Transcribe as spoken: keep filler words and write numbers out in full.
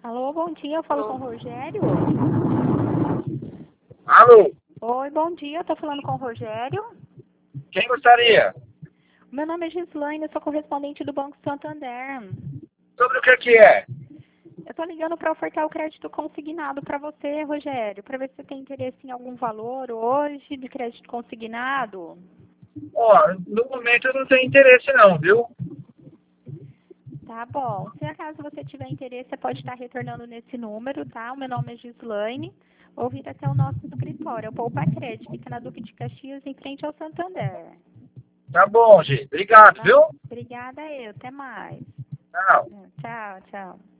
Alô, bom dia, eu falo com o Rogério. Alô, Oi, bom dia, eu tô falando com o Rogério. quem gostaria? Meu nome é Gislaine, eu sou correspondente do Banco Santander. Sobre o que que é? Eu tô ligando para ofertar o crédito consignado para você, Rogério, para ver se você tem interesse em algum valor hoje de crédito consignado. Ó, no momento eu não tenho interesse não, viu? Tá bom. Se acaso você tiver interesse, você pode estar retornando nesse número, tá? O meu nome é Gislaine. Ou vir até o nosso escritório, é o Poupa Crédito, fica na Duque de Caxias, em frente ao Santander. Tá bom, gente. Obrigado, Tá? viu? Obrigada eu, até mais. Tchau. Tchau, tchau.